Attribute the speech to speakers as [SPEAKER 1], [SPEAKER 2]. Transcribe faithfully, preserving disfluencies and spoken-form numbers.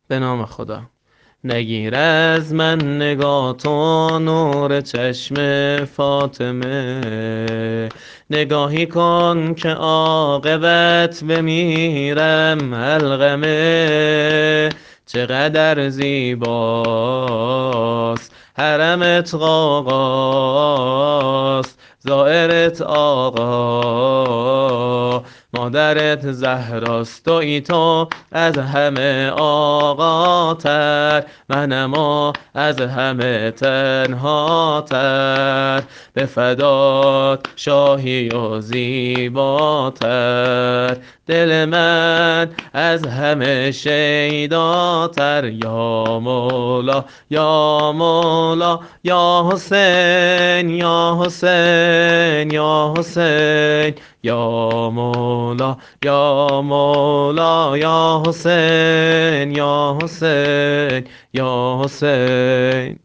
[SPEAKER 1] به نام خدا. نگیر از من نگاه تو نور چشم فاطمه، نگاهی کن که عاقبت بمیرم علقمه. چقدر زیباست حرمت غاغاست، زائرت آقا مادرت زهراست. تویی تو از همه آقاتر، منما از همه تنهاتر. به فدات شاهی و زیباتر، دل من از همه شیداتر. یا مولا یا مولا یا حسین یا حسین یا حسین. یا مولا یا مولا یا حسین یا حسین یا حسین.